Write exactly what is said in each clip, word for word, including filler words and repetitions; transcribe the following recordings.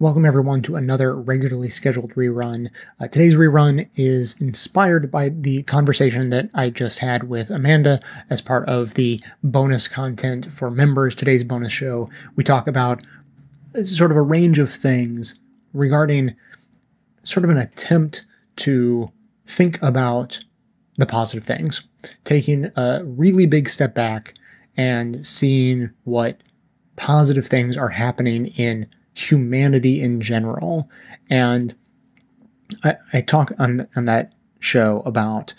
Welcome everyone to another regularly scheduled rerun. Uh, today's rerun is inspired by the conversation that I just had with Amanda as part of the bonus content for members. Today's bonus show, we talk about sort of a range of things regarding sort of an attempt to think about the positive things, taking a really big step back and seeing what positive things are happening in humanity in general. And I, I talk on, on that show about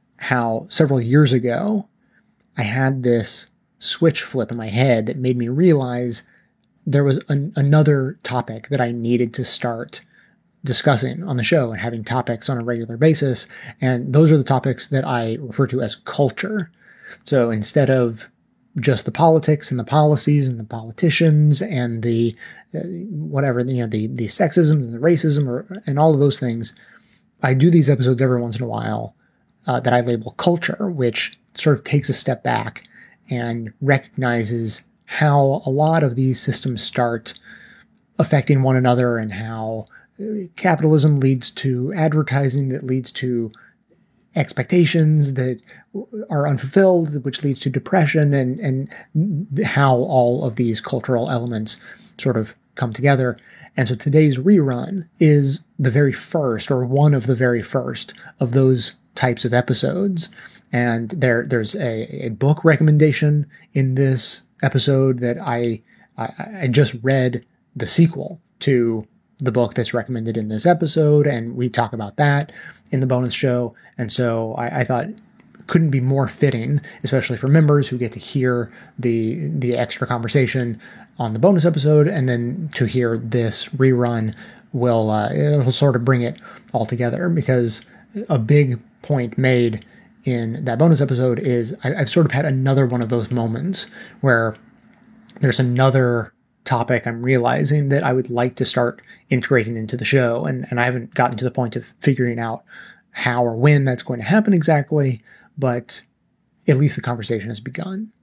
how several years ago I had this switch flip in my head that made me realize there was an, another topic that I needed to start discussing on the show and having topics on a regular basis. And those are the topics that I refer to as culture. So instead of just the politics and the policies and the politicians and the uh, whatever, you know, the, the sexism and the racism or, and all of those things, I do these episodes every once in a while uh, that I label culture, which sort of takes a step back and recognizes how a lot of these systems start affecting one another and how capitalism leads to advertising that leads to expectations that are unfulfilled, which leads to depression, and, and how all of these cultural elements sort of come together. And so today's rerun is the very first, or one of the very first, of those types of episodes. And there, there's a, a book recommendation in this episode that I, I, I just read the sequel to the book that's recommended in this episode, and we talk about that in the bonus show. And so I, I thought it couldn't be more fitting, especially for members who get to hear the the extra conversation on the bonus episode, and then to hear this rerun will uh, it'll sort of bring it all together, because a big point made in that bonus episode is I, I've sort of had another one of those moments where there's another topic I'm realizing that I would like to start integrating into the show. And, and I haven't gotten to the point of figuring out how or when that's going to happen exactly, but at least the conversation has begun.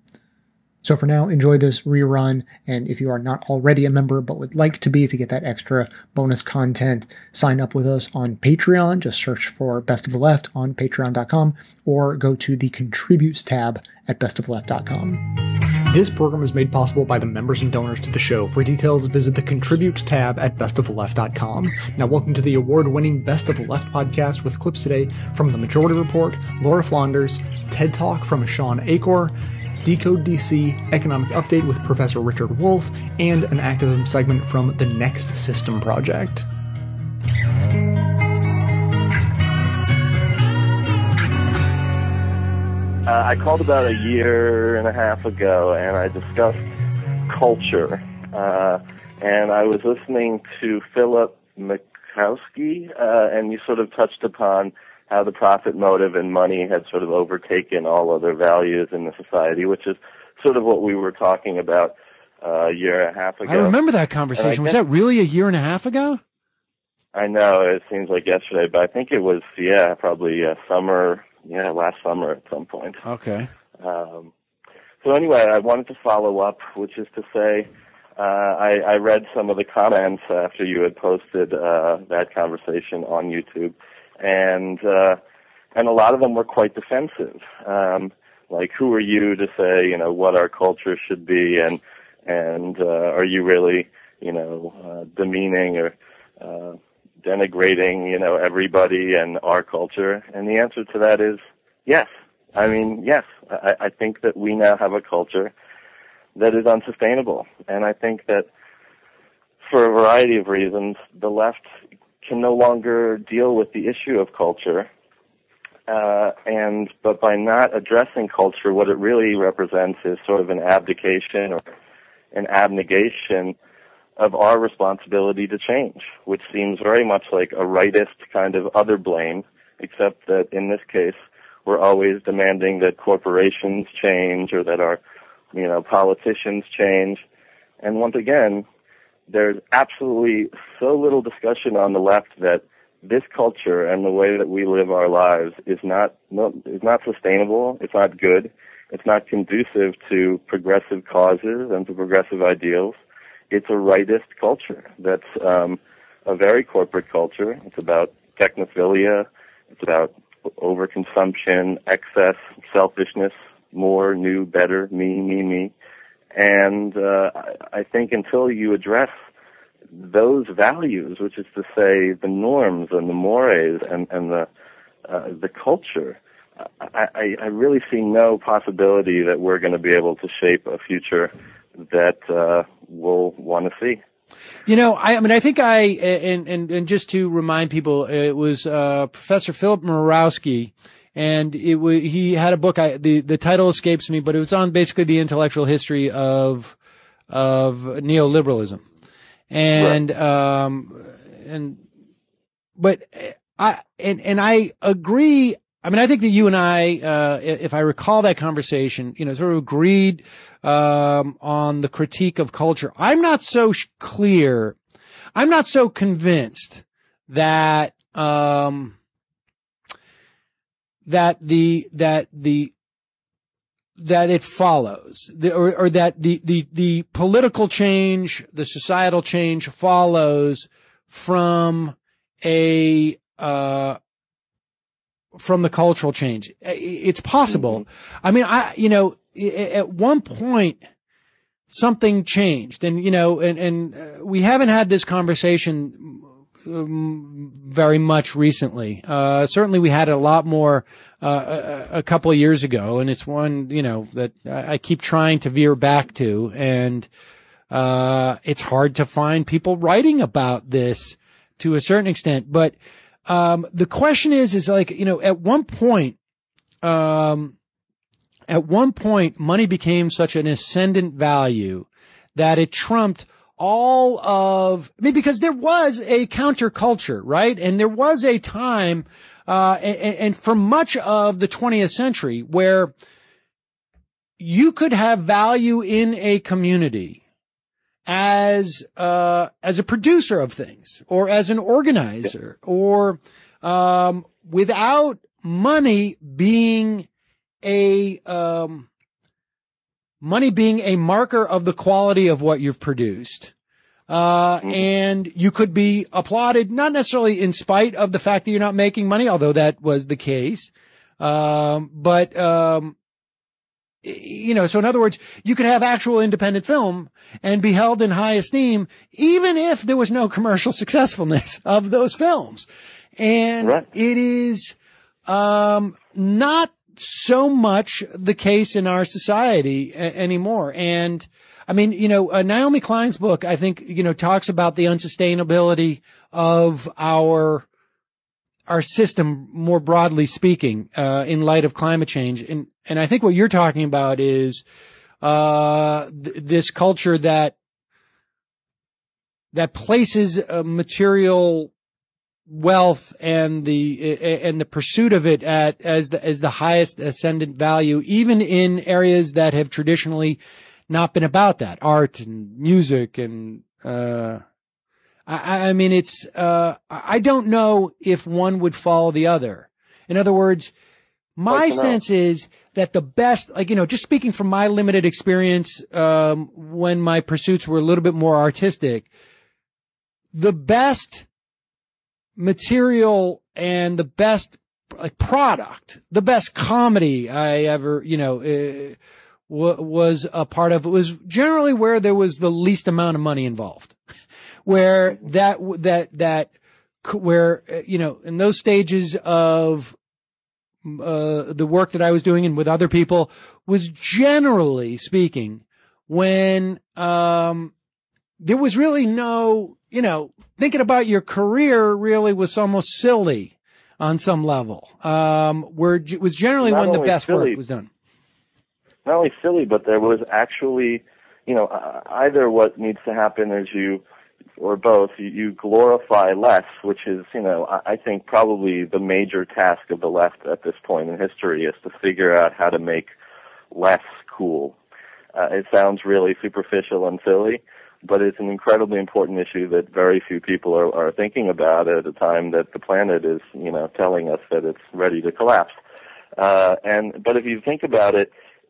So for now, enjoy this rerun. And if you are not already a member, but would like to be to get that extra bonus content, sign up with us on Patreon. Just search for Best of the Left on patreon dot com or go to the Contributes tab at best of the left dot com. This program is made possible by the members and donors to the show. For details, visit the Contribute tab at best of the left dot com. Now, welcome to the award-winning Best of the Left podcast with clips today from The Majority Report, Laura Flanders, TED Talk from Sean Achor, Decode D C, Economic Update with Professor Richard Wolff, and an activism segment from the Next System Project. Uh, I called about a year and a half ago, and I discussed culture. Uh, and I was listening to Philip Mikowski, uh, and you sort of touched upon how the profit motive and money had sort of overtaken all other values in the society, which is sort of what we were talking about uh, a year and a half ago. I remember that conversation. Was that really a year and a half ago? I know, it seems like yesterday, but I think it was, yeah, probably uh, summer, yeah, last summer at some point. Okay. Um, so anyway, I wanted to follow up, which is to say, uh, I, I read some of the comments after you had posted uh, that conversation on YouTube. And uh, and a lot of them were quite defensive. Um, like, who are you to say, you know, what our culture should be, and and uh, are you really, you know, uh, demeaning or uh, denigrating, you know, everybody and our culture? And the answer to that is yes. I mean, yes. I, I think that we now have a culture that is unsustainable, and I think that for a variety of reasons, the left can no longer deal with the issue of culture, uh, and but by not addressing culture, what it really represents is sort of an abdication or an abnegation of our responsibility to change, which seems very much like a rightist kind of other blame, except that in this case, we're always demanding that corporations change or that our, you know, politicians change. And once again, there's absolutely so little discussion on the left that this culture and the way that we live our lives is not, no, is not sustainable. It's not good. It's not conducive to progressive causes and to progressive ideals. it's a rightist culture. That's um, a very corporate culture. It's about technophilia. It's about overconsumption, excess, selfishness, more, new, better, me, me, me. And uh, I think until you address those values, which is to say the norms and the mores and, and the uh, the culture, I, I really see no possibility that we're going to be able to shape a future that uh, we'll want to see. You know, I, I mean, I think I, and, and, and just to remind people, it was, uh, Professor Philip Murawski, and it was, he had a book, I, the, the title escapes me, but it was on basically the intellectual history of, of neoliberalism. And, right. um, and, but I, and, and I agree. I mean, I think that you and I, uh, if I recall that conversation, you know, sort of agreed, um, on the critique of culture. I'm not so sh- clear. I'm not so convinced that, um, that the, that the, that it follows, the, or, or that the, the, the political change, the societal change follows from a, uh, from the cultural change. It's possible. Mm-hmm. I mean, I, you know, at one point something changed, and, you know, and, and we haven't had this conversation um, very much recently. Uh, certainly we had it a lot more, uh, a, a couple of years ago, and it's one, you know, that I keep trying to veer back to, and, uh, it's hard to find people writing about this to a certain extent, but, Um, the question is, is like, you know, at one point, um, at one point, money became such an ascendant value that it trumped all of, I mean, because there was a counterculture, right? And there was a time, uh, and, and for much of the twentieth century where you could have value in a community as, uh, as a producer of things, or as an organizer, or, um, without money being a, um, money being a marker of the quality of what you've produced. Uh, mm-hmm. And you could be applauded, not necessarily in spite of the fact that you're not making money, although that was the case. Um, but, um, you know, so in other words, you could have actual independent film and be held in high esteem, even if there was no commercial successfulness of those films. And right. It is, um, not so much the case in our society a- anymore. And I mean, you know, uh, Naomi Klein's book, I think, you know, talks about the unsustainability of our, our system more broadly speaking, uh, in light of climate change. And, and I think what you're talking about is, uh, th- this culture that, that places uh, material wealth and the, uh, and the pursuit of it at, as the, as the highest ascendant value, even in areas that have traditionally not been about that, art and music and, uh, I, I mean, it's, uh, I don't know if one would follow the other. In other words, my sense is that the best, like, you know, just speaking from my limited experience, um, when my pursuits were a little bit more artistic, the best material and the best, like, product, the best comedy I ever, you know, uh, w- was a part of, it was generally where there was the least amount of money involved. Where that, that, that, where, you know, in those stages of, uh, the work that I was doing and with other people was generally speaking when, um, there was really no, you know, thinking about your career really was almost silly on some level, um, where it was generally Not when the best silly, work was done. Not only silly, but there was actually, you know, either what needs to happen is you, or both, you glorify less, which is, you know, I think probably the major task of the left at this point in history is to figure out how to make less cool. Uh, it sounds really superficial and silly, but it's an incredibly important issue that very few people are, are thinking about at a time that the planet is, you know, telling us that it's ready to collapse. Uh, and but if you think about it,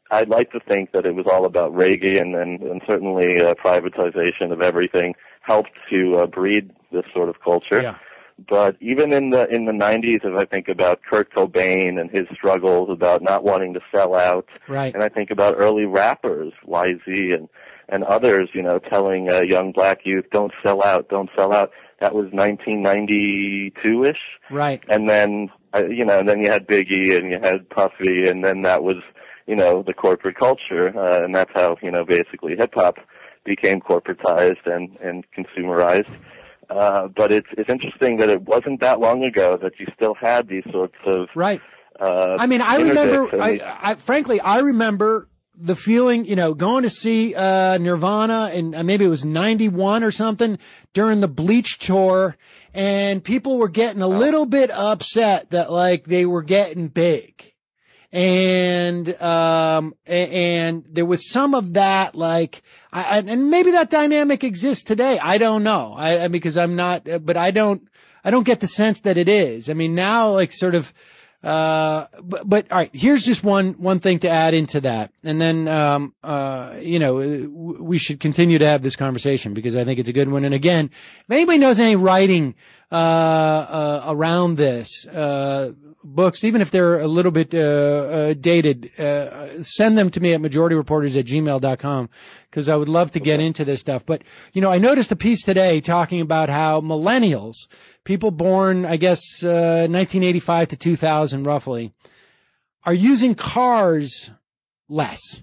I'd like to think that it was all about Reagan, and, and certainly uh, privatization of everything helped to uh, breed this sort of culture. Yeah. But even in the in the nineties, if I think about Kurt Cobain and his struggles about not wanting to sell out, right. and I think about early rappers, Y Z and and others, you know, telling uh, young black youth, "Don't sell out, don't sell out." That was nineteen ninety-two-ish, right? And then uh, you know, and then you had Biggie and you had Puffy, and then that was, you know, the corporate culture, uh, and that's how, you know, basically hip hop became corporatized and and consumerized. Uh, but it's it's interesting that it wasn't that long ago that you still had these sorts of right. Uh, I mean, I remember. And, I, I frankly, I remember the feeling, you know, going to see uh, Nirvana, and uh, maybe it was ninety-one or something during the Bleach tour, and people were getting a oh. little bit upset that like they were getting big. And, um, and there was some of that, like, I, and maybe that dynamic exists today. I don't know. I, I because I'm not, but I don't, I don't get the sense that it is. I mean, now, like, sort of, uh, but, but all right, here's just one, one thing to add into that. And then, um, uh, you know, we should continue to have this conversation because I think it's a good one. And again, if anybody knows any writing, uh, uh, around this, uh, books, even if they're a little bit uh, uh, dated, uh, send them to me at majority reporters at gmail dot com because I would love to get into this stuff. But, you know, I noticed a piece today talking about how millennials, people born, I guess, uh, nineteen eighty-five to two thousand roughly, are using cars less.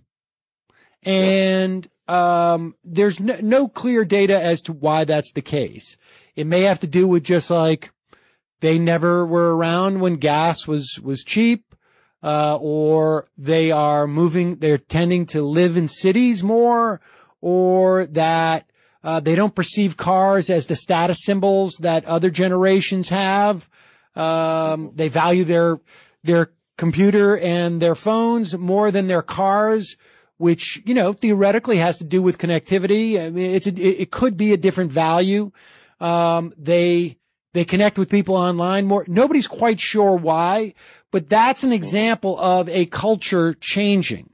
And um, there's no, no clear data as to why that's the case. It may have to do with just like, they never were around when gas was, was cheap, uh, or they are moving, they're tending to live in cities more, or that, uh, they don't perceive cars as the status symbols that other generations have. Um, they value their, their computer and their phones more than their cars, which, you know, theoretically has to do with connectivity. I mean, it's a, it could be a different value. Um, they, They connect with people online more. Nobody's quite sure why, but that's an example of a culture changing.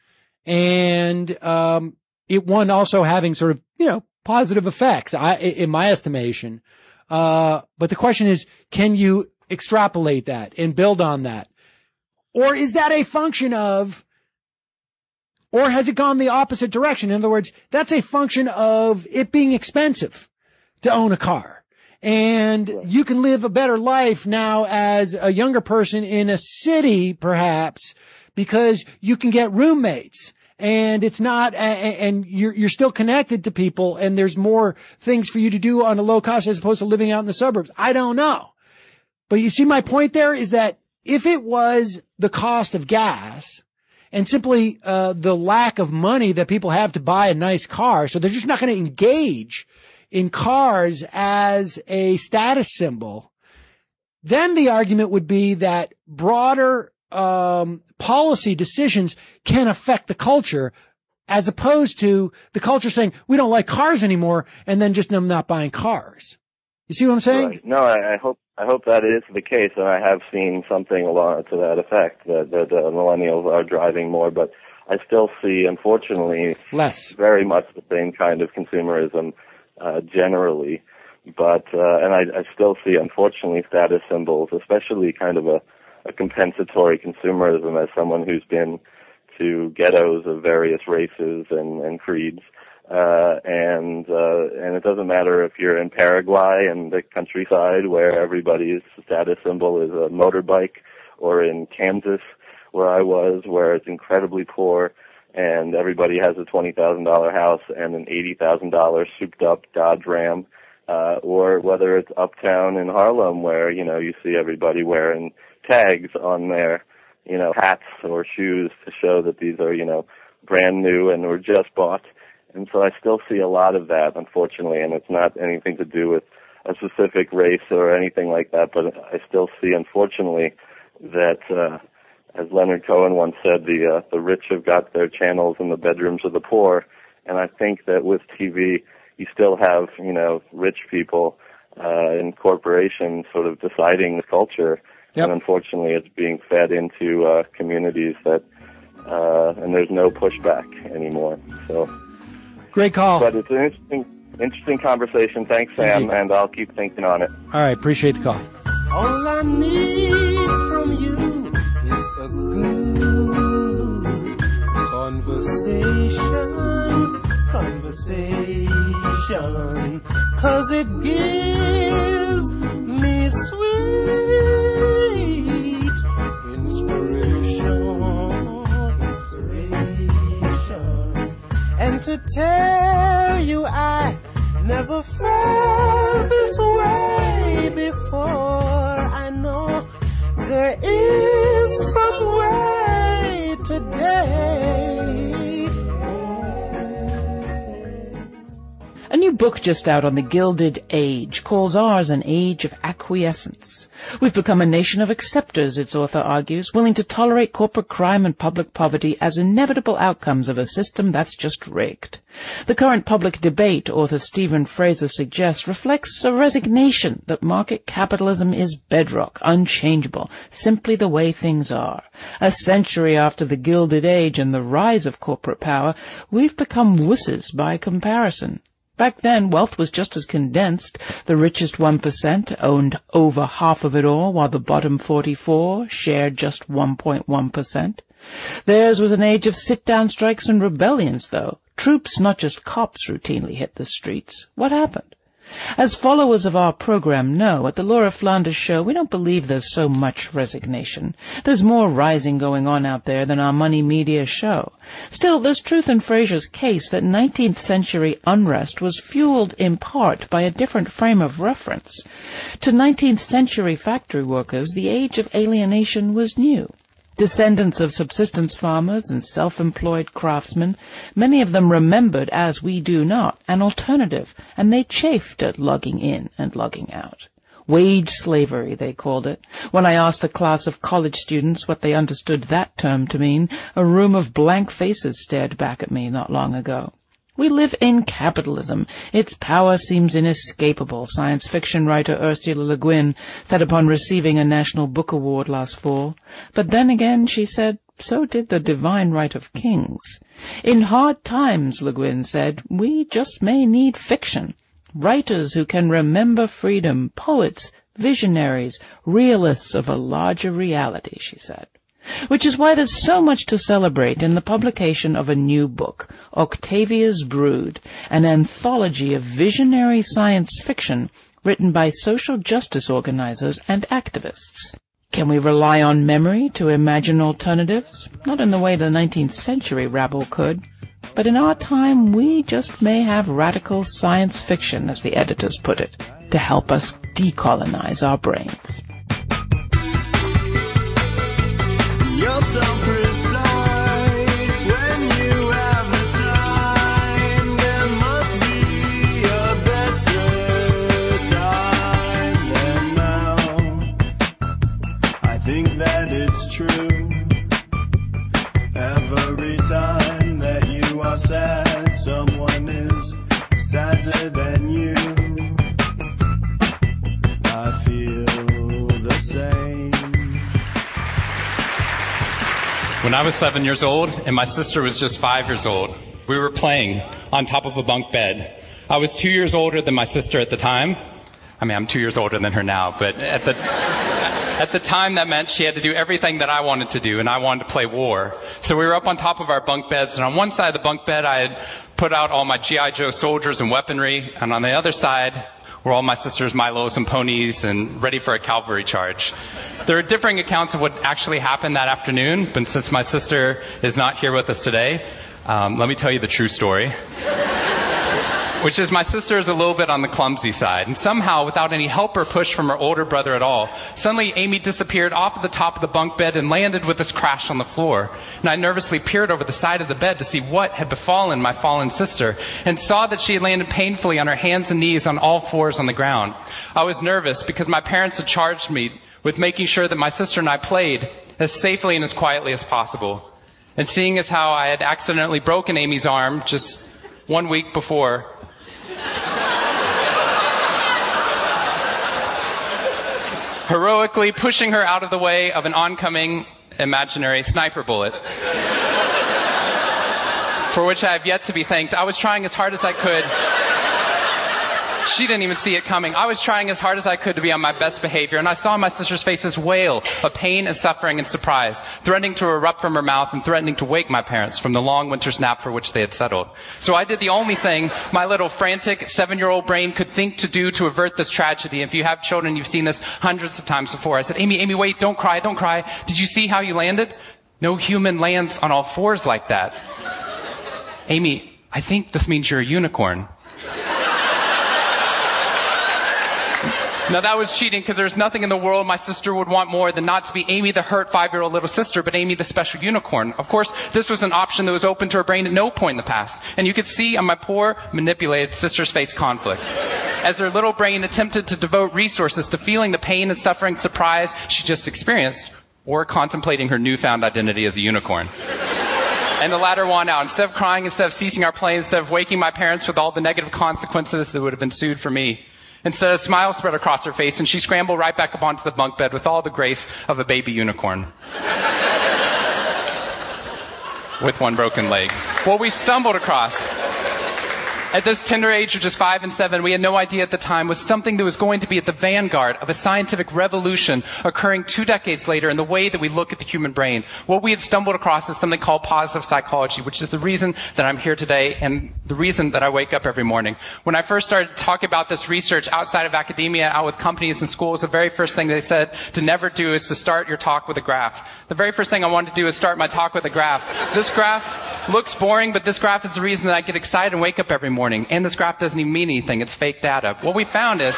And, um, it one also having sort of, you know, positive effects, I, in my estimation. Uh, but the question is, can you extrapolate that and build on that? Or is that a function of, or has it gone the opposite direction? In other words, that's a function of it being expensive to own a car. And you can live a better life now as a younger person in a city, perhaps, because you can get roommates and it's not, and you're, you're still connected to people and there's more things for you to do on a low cost as opposed to living out in the suburbs. I don't know. But you see, my point there is that if it was the cost of gas and simply, uh, the lack of money that people have to buy a nice car, so they're just not going to engage in cars as a status symbol, then the argument would be that broader um, policy decisions can affect the culture, as opposed to the culture saying we don't like cars anymore, and then just them not buying cars. You see what I'm saying? Right. No, I, I hope I hope that is the case, and I have seen something along to that effect that that uh, millennials are driving more, but I still see, unfortunately, less. Very much the same kind of consumerism. Uh, generally, but, uh, and I, I still see, unfortunately, status symbols, especially kind of a, a compensatory consumerism as someone who's been to ghettos of various races and, and creeds. Uh, and, uh, and it doesn't matter if you're in Paraguay and the countryside where everybody's status symbol is a motorbike, or in Kansas where I was, where it's incredibly poor and everybody has a twenty thousand dollars house and an eighty thousand dollars souped-up Dodge Ram, uh, or whether it's uptown in Harlem where, you know, you see everybody wearing tags on their, you know, hats or shoes to show that these are, you know, brand new and were just bought. And so I still see a lot of that, unfortunately, and it's not anything to do with a specific race or anything like that, but I still see, unfortunately, that, uh, as Leonard Cohen once said, the uh, the rich have got their channels in the bedrooms of the poor, and I think that with T V, you still have, you know, rich people uh, in corporations sort of deciding the culture, yep. and unfortunately, it's being fed into uh, communities that uh, and there's no pushback anymore. So, great call. But it's an interesting, interesting conversation. Thanks, Sam, Indeed. and I'll keep thinking on it. All right, appreciate the call. All I need from you is a good conversation, conversation, 'cause it gives me sweet inspiration, inspiration. And to tell you I never felt this way before. I know there is some way today. A new book just out on the Gilded Age calls ours an age of acquiescence. We've become a nation of acceptors, its author argues, willing to tolerate corporate crime and public poverty as inevitable outcomes of a system that's just rigged. The current public debate, author Stephen Fraser suggests, reflects a resignation that market capitalism is bedrock, unchangeable, simply the way things are. A century after the Gilded Age and the rise of corporate power, we've become wusses by comparison. Back then, wealth was just as condensed. The richest one percent owned over half of it all, while the bottom forty-four shared just one point one percent. Theirs was an age of sit-down strikes and rebellions, though. Troops, not just cops, routinely hit the streets. What happened? As followers of our program know, at the Laura Flanders Show, we don't believe there's so much resignation. There's more rising going on out there than our money media show. Still, there's truth in Fraser's case that nineteenth century unrest was fueled in part by a different frame of reference. To nineteenth century factory workers, the age of alienation was new. Descendants of subsistence farmers and self-employed craftsmen, many of them remembered, as we do not, an alternative, and they chafed at lugging in and lugging out. Wage slavery, they called it. When I asked a class of college students what they understood that term to mean, a room of blank faces stared back at me not long ago. We live in capitalism. Its power seems inescapable, science fiction writer Ursula Le Guin said upon receiving a National Book Award last fall. But then again, she said, so did the divine right of kings. In hard times, Le Guin said, we just may need fiction. Writers who can remember freedom, poets, visionaries, realists of a larger reality, she said. Which is why there's so much to celebrate in the publication of a new book, Octavia's Brood, an anthology of visionary science fiction written by social justice organizers and activists. Can we rely on memory to imagine alternatives? Not in the way the nineteenth century rabble could. But in our time, we just may have radical science fiction, as the editors put it, to help us decolonize our brains. You're so precise when you have the time. There must be a better time than now. I think that it's true. Every time that you are sad, someone is sadder than you. I feel the same. When I was seven years old and my sister was just five years old, we were playing on top of a bunk bed. I was two years older than my sister at the time. I mean, I'm two years older than her now, but at the at the time that meant she had to do everything that I wanted to do, and I wanted to play war. So we were up on top of our bunk beds, and on one side of the bunk bed I had put out all my G I Joe soldiers and weaponry, and on the other side were all my sister's Milos and ponies and ready for a cavalry charge. There are differing accounts of what actually happened that afternoon, but since my sister is not here with us today, um, let me tell you the true story. Which is my sister is a little bit on the clumsy side, and somehow, without any help or push from her older brother at all, suddenly Amy disappeared off of the top of the bunk bed and landed with this crash on the floor. And I nervously peered over the side of the bed to see what had befallen my fallen sister, and saw that she had landed painfully on her hands and knees on all fours on the ground. I was nervous because my parents had charged me with making sure that my sister and I played as safely and as quietly as possible. And seeing as how I had accidentally broken Amy's arm just one week before, heroically pushing her out of the way of an oncoming imaginary sniper bullet, for which I have yet to be thanked. I was trying as hard as I could. She didn't even see it coming. I was trying as hard as I could to be on my best behavior, and I saw my sister's face this wail of pain and suffering and surprise, threatening to erupt from her mouth and threatening to wake my parents from the long winter's nap for which they had settled. So I did the only thing my little frantic seven-year-old brain could think to do to avert this tragedy. If you have children, you've seen this hundreds of times before. I said, Amy, Amy, wait, don't cry, don't cry. Did you see how you landed? No human lands on all fours like that. Amy, I think this means you're a unicorn. Now that was cheating, because there's nothing in the world my sister would want more than not to be Amy the hurt five-year-old little sister, but Amy the special unicorn. Of course, this was an option that was open to her brain at no point in the past. And you could see on my poor, manipulated sister's face conflict, as her little brain attempted to devote resources to feeling the pain and suffering surprise she just experienced, or contemplating her newfound identity as a unicorn. And the latter won out. Instead of crying, instead of ceasing our play, instead of waking my parents with all the negative consequences that would have ensued for me, instead, a smile spread across her face, and she scrambled right back up onto the bunk bed with all the grace of a baby unicorn. With one broken leg. What we stumbled across at this tender age of just five and seven, we had no idea at the time, was something that was going to be at the vanguard of a scientific revolution occurring two decades later in the way that we look at the human brain. What we had stumbled across is something called positive psychology, which is the reason that I'm here today and the reason that I wake up every morning. When I first started talking about this research outside of academia, out with companies and schools, the very first thing they said to never do is to start your talk with a graph. The very first thing I wanted to do is start my talk with a graph. This graph looks boring, but this graph is the reason that I get excited and wake up every morning. And this graph doesn't even mean anything. It's fake data. What we found is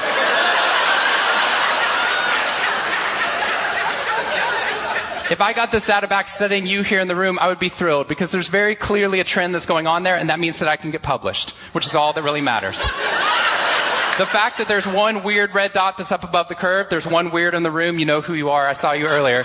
if I got this data back studying you here in the room, I would be thrilled, because there's very clearly a trend that's going on there, and that means that I can get published, which is all that really matters. The fact that there's one weird red dot that's up above the curve, there's one weird in the room, you know who you are, I saw you earlier.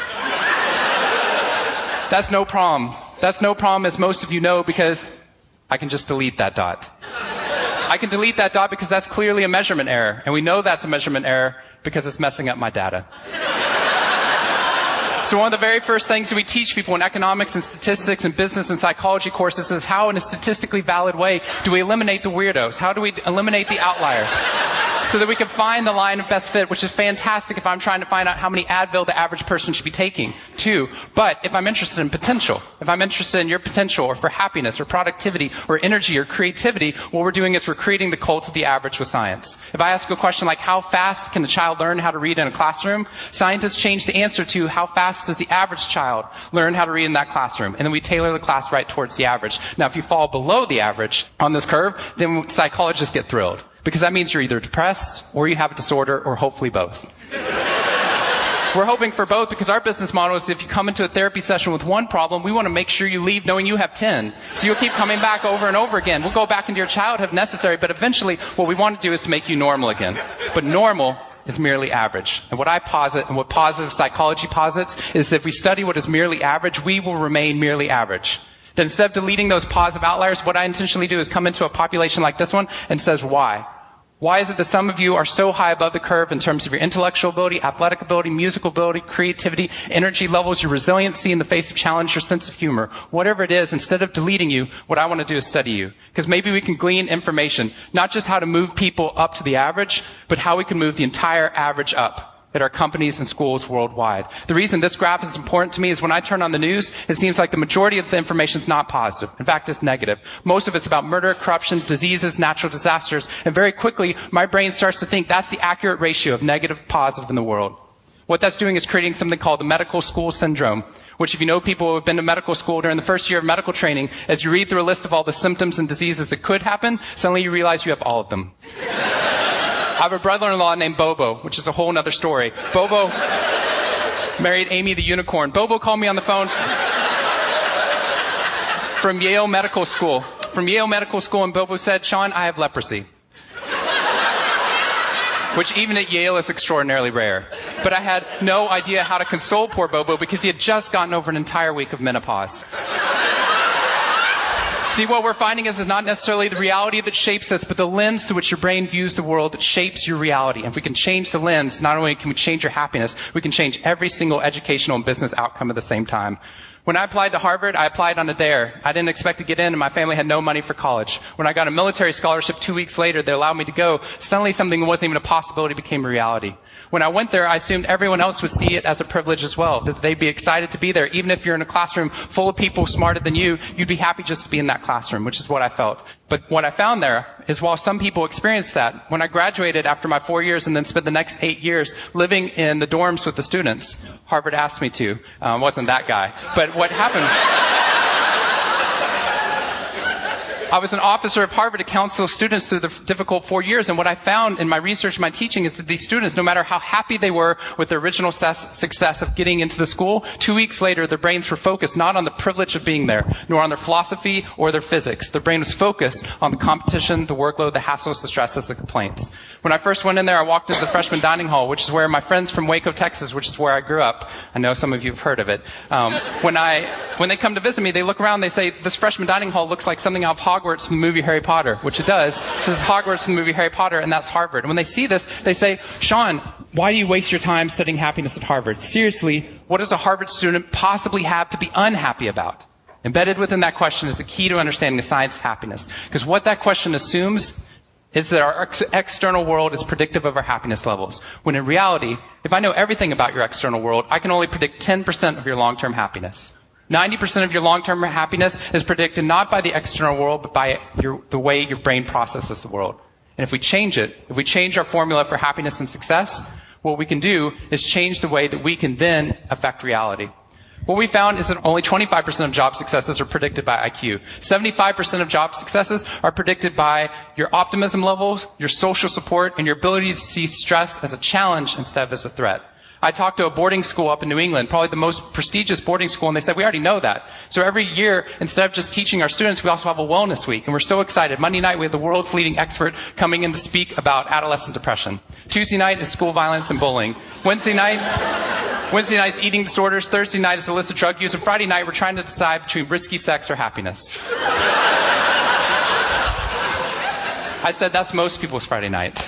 That's no problem. That's no problem, as most of you know, because I can just delete that dot. I can delete that dot because that's clearly a measurement error. And we know that's a measurement error because it's messing up my data. So one of the very first things that we teach people in economics and statistics and business and psychology courses is how, in a statistically valid way, do we eliminate the weirdos? How do we eliminate the outliers? So that we can find the line of best fit, which is fantastic if I'm trying to find out how many Advil the average person should be taking, too. But if I'm interested in potential, if I'm interested in your potential, or for happiness, or productivity, or energy, or creativity, what we're doing is we're creating the cult of the average with science. If I ask a question like, how fast can a child learn how to read in a classroom? Scientists change the answer to, how fast does the average child learn how to read in that classroom? And then we tailor the class right towards the average. Now, if you fall below the average on this curve, then psychologists get thrilled, because that means you're either depressed, or you have a disorder, or hopefully both. We're hoping for both, because our business model is if you come into a therapy session with one problem, we want to make sure you leave knowing you have ten. So you'll keep coming back over and over again. We'll go back into your childhood if necessary, but eventually what we want to do is to make you normal again. But normal is merely average. And what I posit, and what positive psychology posits, is that if we study what is merely average, we will remain merely average. That instead of deleting those positive outliers, what I intentionally do is come into a population like this one and says, why? Why is it that some of you are so high above the curve in terms of your intellectual ability, athletic ability, musical ability, creativity, energy levels, your resiliency in the face of challenge, your sense of humor? Whatever it is, instead of deleting you, what I want to do is study you. Because maybe we can glean information, not just how to move people up to the average, but how we can move the entire average up at our companies and schools worldwide. The reason this graph is important to me is when I turn on the news, it seems like the majority of the information is not positive. In fact, it's negative. Most of it's about murder, corruption, diseases, natural disasters, and very quickly, my brain starts to think that's the accurate ratio of negative to positive in the world. What that's doing is creating something called the medical school syndrome, which if you know people who have been to medical school during the first year of medical training, as you read through a list of all the symptoms and diseases that could happen, suddenly you realize you have all of them. I have a brother-in-law named Bobo, which is a whole other story. Bobo married Amy the unicorn. Bobo called me on the phone from Yale Medical School. From Yale Medical School, and Bobo said, Sean, I have leprosy. Which even at Yale is extraordinarily rare. But I had no idea how to console poor Bobo because he had just gotten over an entire week of menopause. See, what we're finding is it's not necessarily the reality that shapes us, but the lens through which your brain views the world that shapes your reality. And if we can change the lens, not only can we change your happiness, we can change every single educational and business outcome at the same time. When I applied to Harvard, I applied on a dare. I didn't expect to get in, and my family had no money for college. When I got a military scholarship two weeks later, they allowed me to go. Suddenly, something that wasn't even a possibility became a reality. When I went there, I assumed everyone else would see it as a privilege as well, that they'd be excited to be there. Even if you're in a classroom full of people smarter than you, you'd be happy just to be in that classroom, which is what I felt. But what I found there is while some people experienced that, when I graduated after my four years and then spent the next eight years living in the dorms with the students, Harvard asked me to. I um, wasn't that guy. But what happened... I was an officer of Harvard to counsel students through the difficult four years, and what I found in my research and my teaching is that these students, no matter how happy they were with their original success of getting into the school, two weeks later their brains were focused not on the privilege of being there, nor on their philosophy or their physics. Their brain was focused on the competition, the workload, the hassles, the stresses, the complaints. When I first went in there, I walked into the freshman dining hall, which is where my friends from Waco, Texas, which is where I grew up, I know some of you have heard of it, um, when I, when they come to visit me, they look around, they say, this freshman dining hall looks like something out of Hogwarts from the movie Harry Potter, which it does. This is Hogwarts from the movie Harry Potter, and that's Harvard. And when they see this, they say, Sean, why do you waste your time studying happiness at Harvard? Seriously, what does a Harvard student possibly have to be unhappy about? Embedded within that question is the key to understanding the science of happiness. Because what that question assumes is that our ex- external world is predictive of our happiness levels. When in reality, if I know everything about your external world, I can only predict ten percent of your long-term happiness. ninety percent of your long-term happiness is predicted not by the external world, but by your, the way your brain processes the world. And if we change it, if we change our formula for happiness and success, what we can do is change the way that we can then affect reality. What we found is that only twenty-five percent of job successes are predicted by I Q. seventy-five percent of job successes are predicted by your optimism levels, your social support, and your ability to see stress as a challenge instead of as a threat. I talked to a boarding school up in New England, probably the most prestigious boarding school, and they said, we already know that. So every year, instead of just teaching our students, we also have a wellness week, and we're so excited. Monday night, we have the world's leading expert coming in to speak about adolescent depression. Tuesday night is school violence and bullying. Wednesday night, Wednesday night is eating disorders. Thursday night is illicit drug use. And Friday night, we're trying to decide between risky sex or happiness. I said that's most people's Friday nights.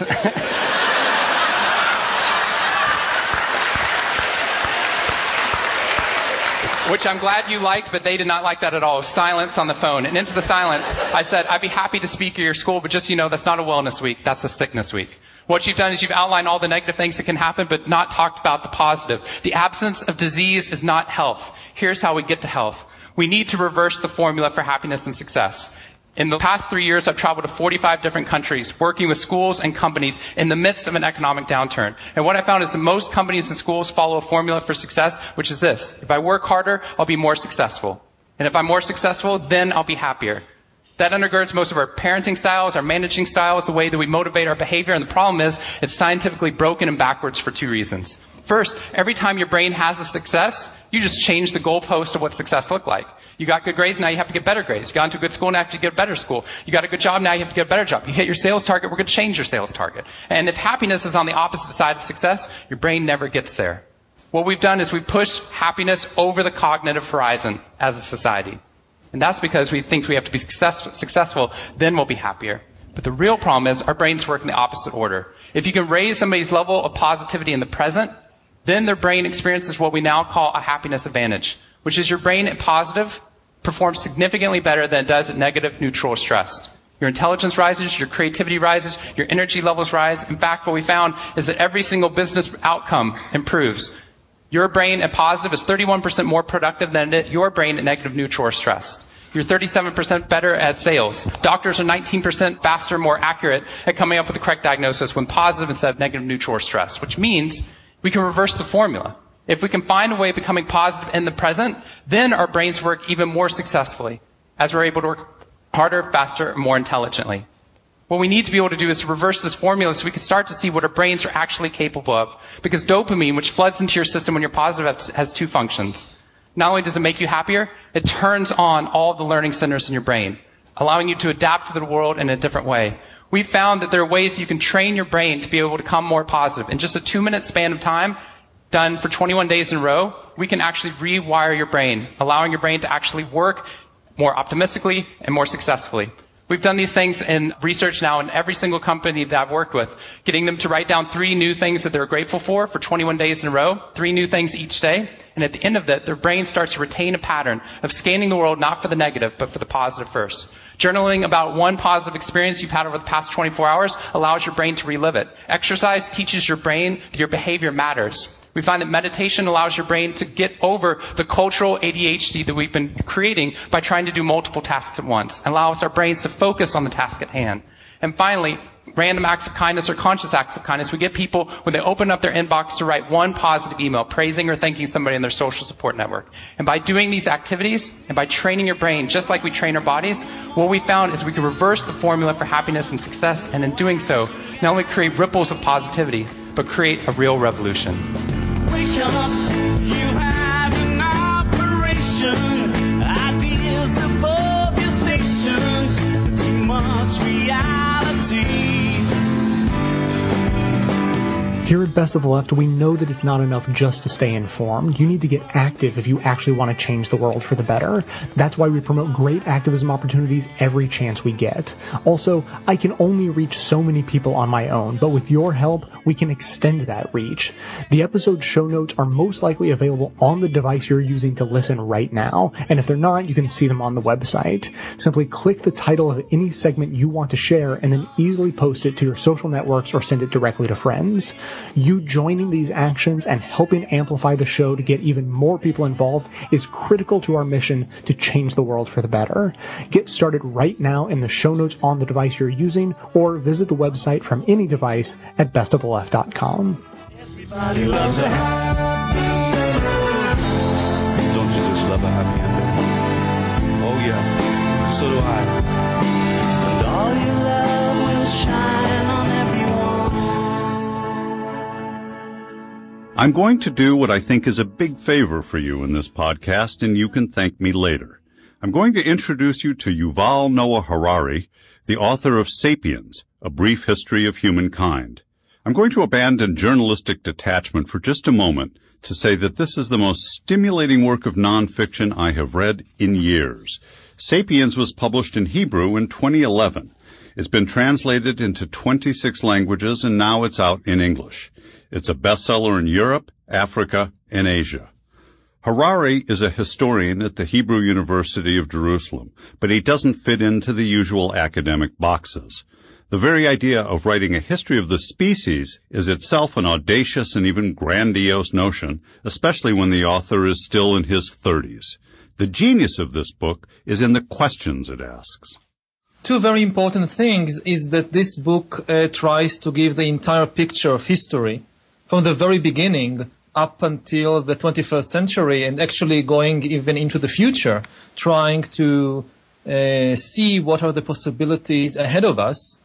Which I'm glad you liked, but they did not like that at all. Silence on the phone. And into the silence, I said, I'd be happy to speak at your school, but just so you know, that's not a wellness week. That's a sickness week. What you've done is you've outlined all the negative things that can happen, but not talked about the positive. The absence of disease is not health. Here's how we get to health. We need to reverse the formula for happiness and success. In the past three years, I've traveled to forty-five different countries, working with schools and companies in the midst of an economic downturn. And what I found is that most companies and schools follow a formula for success, which is this. If I work harder, I'll be more successful. And if I'm more successful, then I'll be happier. That undergirds most of our parenting styles, our managing styles, the way that we motivate our behavior. And the problem is, it's scientifically broken and backwards for two reasons. First, every time your brain has a success, you just change the goalpost of what success looked like. You got good grades, now you have to get better grades. You got into a good school, now you have to get a better school. You got a good job, now you have to get a better job. You hit your sales target, we're going to change your sales target. And if happiness is on the opposite side of success, your brain never gets there. What we've done is we've pushed happiness over the cognitive horizon as a society. And that's because we think we have to be success- successful, then we'll be happier. But the real problem is our brains work in the opposite order. If you can raise somebody's level of positivity in the present, then their brain experiences what we now call a happiness advantage, which is your brain at positive performs significantly better than it does at negative, neutral, or stressed. Your intelligence rises, your creativity rises, your energy levels rise. In fact, what we found is that every single business outcome improves. Your brain at positive is thirty-one percent more productive than your brain at negative, neutral, or stressed. You're thirty-seven percent better at sales. Doctors are nineteen percent faster, more accurate at coming up with the correct diagnosis when positive instead of negative, neutral, or stressed, which means we can reverse the formula. If we can find a way of becoming positive in the present, then our brains work even more successfully as we're able to work harder, faster, and more intelligently. What we need to be able to do is to reverse this formula so we can start to see what our brains are actually capable of. Because dopamine, which floods into your system when you're positive, has two functions. Not only does it make you happier, it turns on all the learning centers in your brain, allowing you to adapt to the world in a different way. We've found that there are ways you can train your brain to be able to become more positive. In just a two-minute span of time, done for twenty-one days in a row, we can actually rewire your brain, allowing your brain to actually work more optimistically and more successfully. We've done these things in research now in every single company that I've worked with, getting them to write down three new things that they're grateful for for twenty-one days in a row, three new things each day. And at the end of that, their brain starts to retain a pattern of scanning the world not for the negative, but for the positive first. Journaling about one positive experience you've had over the past twenty-four hours allows your brain to relive it. Exercise teaches your brain that your behavior matters. We find that meditation allows your brain to get over the cultural A D H D that we've been creating by trying to do multiple tasks at once, and allows our brains to focus on the task at hand. And finally, random acts of kindness or conscious acts of kindness. We get people, when they open up their inbox, to write one positive email praising or thanking somebody in their social support network. And by doing these activities and by training your brain just like we train our bodies, what we found is we can reverse the formula for happiness and success, and in doing so, not only create ripples of positivity, but create a real revolution. Wake up, you have an operation. Ideas above your station. Too much reality. Here at Best of the Left, we know that it's not enough just to stay informed. You need to get active if you actually want to change the world for the better. That's why we promote great activism opportunities every chance we get. Also, I can only reach so many people on my own, but with your help, we can extend that reach. The episode show notes are most likely available on the device you're using to listen right now, and if they're not, you can see them on the website. Simply click the title of any segment you want to share and then easily post it to your social networks or send it directly to friends. You joining these actions and helping amplify the show to get even more people involved is critical to our mission to change the world for the better. Get started right now in the show notes on the device you're using, or visit the website from any device at best of the left dot com. Everybody loves a happy ending. Don't you just love a happy ending? Oh yeah, so do I. And all your love will shine on everyone. I'm going to do what I think is a big favor for you in this podcast, and you can thank me later. I'm going to introduce you to Yuval Noah Harari, the author of Sapiens, A Brief History of Humankind. I'm going to abandon journalistic detachment for just a moment to say that this is the most stimulating work of nonfiction I have read in years. Sapiens was published in Hebrew in twenty eleven. It's been translated into twenty-six languages, and now it's out in English. It's a bestseller in Europe, Africa, and Asia. Harari is a historian at the Hebrew University of Jerusalem, but he doesn't fit into the usual academic boxes. The very idea of writing a history of the species is itself an audacious and even grandiose notion, especially when the author is still in his thirties. The genius of this book is in the questions it asks. Two very important things is that this book uh, tries to give the entire picture of history from the very beginning up until the twenty-first century, and actually going even into the future, trying to uh, see what are the possibilities ahead of us.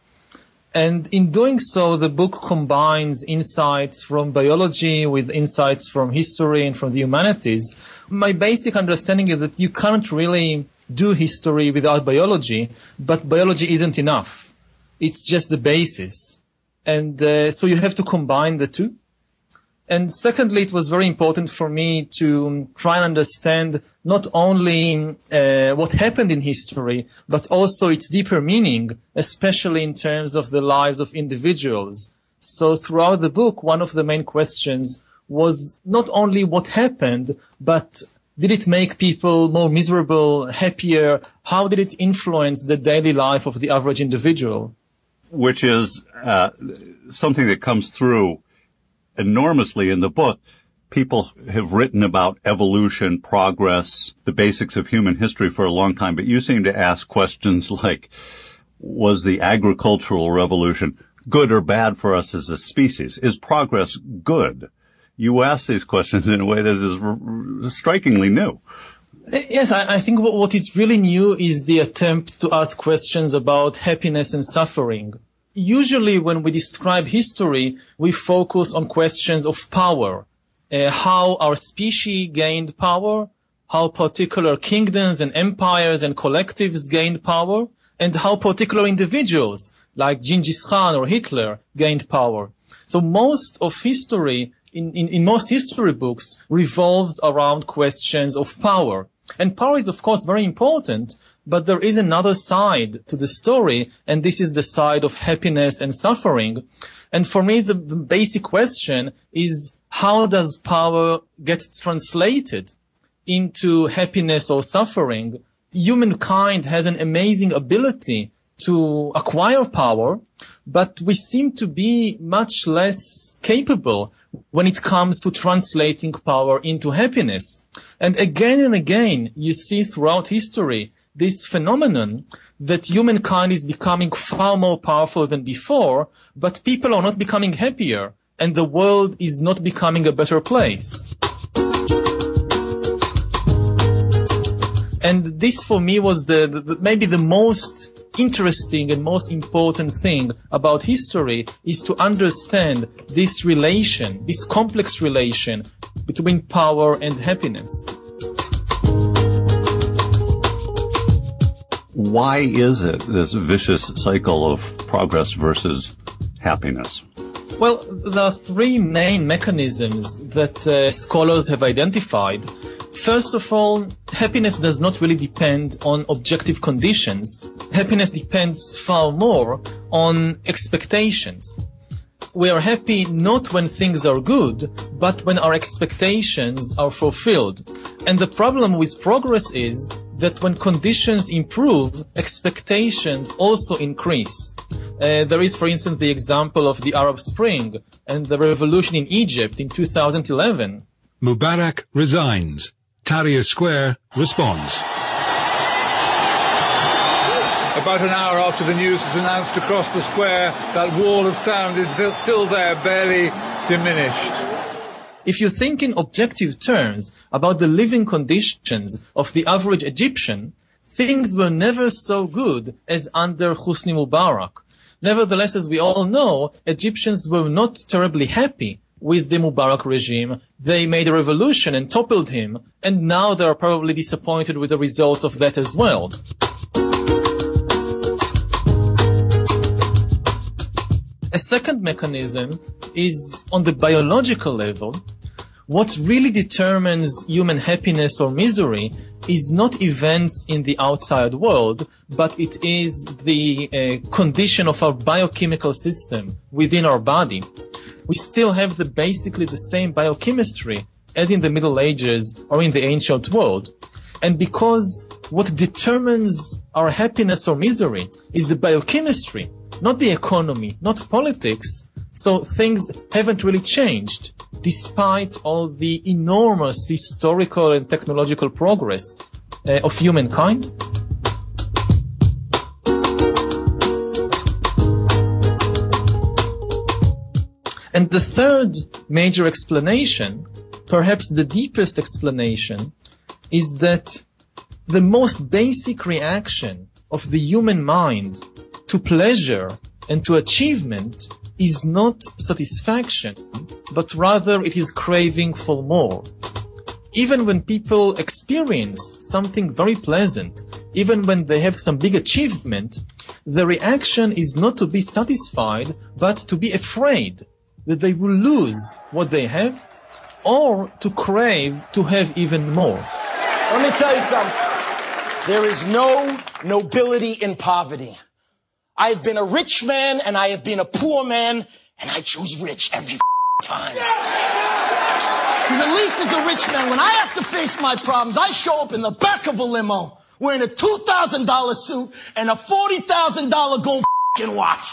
And in doing so, the book combines insights from biology with insights from history and from the humanities. My basic understanding is that you can't really do history without biology, but biology isn't enough. It's just the basis. And uh, so you have to combine the two. And secondly, it was very important for me to try and understand not only uh, what happened in history, but also its deeper meaning, especially in terms of the lives of individuals. So throughout the book, one of the main questions was not only what happened, but did it make people more miserable, happier? How did it influence the daily life of the average individual? Which is uh, something that comes through enormously in the book. People have written about evolution, progress, the basics of human history for a long time, but you seem to ask questions like, was the agricultural revolution good or bad for us as a species? Is progress good? You ask these questions in a way that is r- r- strikingly new. Yes, I, I think what, what is really new is the attempt to ask questions about happiness and suffering. Usually when we describe history, we focus on questions of power, uh, how our species gained power, how particular kingdoms and empires and collectives gained power, and how particular individuals like Genghis Khan or Hitler gained power. So most of history, in, in, in most history books, revolves around questions of power. And power is, of course, very important, but there is another side to the story, and this is the side of happiness and suffering. And for me, the basic question is, how does power get translated into happiness or suffering? Humankind has an amazing ability to acquire power, but we seem to be much less capable when it comes to translating power into happiness. And again and again, you see throughout history this phenomenon that humankind is becoming far more powerful than before, but people are not becoming happier, and the world is not becoming a better place. And this for me was the, the maybe the most interesting and most important thing about history, is to understand this relation, this complex relation between power and happiness. Why is it this vicious cycle of progress versus happiness? Well, there are three main mechanisms that uh, scholars have identified. First of all, happiness does not really depend on objective conditions. Happiness depends far more on expectations. We are happy not when things are good, but when our expectations are fulfilled. And the problem with progress is that when conditions improve, expectations also increase. Uh, there is, for instance, the example of the Arab Spring and the revolution in Egypt in two thousand eleven. Mubarak resigns. Tahrir Square responds. About an hour after the news is announced across the square, that wall of sound is still there, barely diminished. If you think in objective terms about the living conditions of the average Egyptian, things were never so good as under Hosni Mubarak. Nevertheless, as we all know, Egyptians were not terribly happy with the Mubarak regime. They made a revolution and toppled him, and now they are probably disappointed with the results of that as well. A second mechanism is on the biological level. What really determines human happiness or misery is not events in the outside world, but it is the uh, condition of our biochemical system within our body. We still have the basically the same biochemistry as in the Middle Ages or in the ancient world. And because what determines our happiness or misery is the biochemistry, not the economy, not politics, so things haven't really changed, despite all the enormous historical and technological progress uh, of humankind. And the third major explanation, perhaps the deepest explanation, is that the most basic reaction of the human mind to pleasure and to achievement is not satisfaction, but rather it is craving for more. Even when people experience something very pleasant, even when they have some big achievement, the reaction is not to be satisfied, but to be afraid that they will lose what they have, or to crave to have even more. Let me tell you something. There is no nobility in poverty. I have been a rich man and I have been a poor man, and I choose rich every time. Because at least as a rich man, when I have to face my problems, I show up in the back of a limo wearing a two thousand dollar suit and a forty thousand dollar gold watch.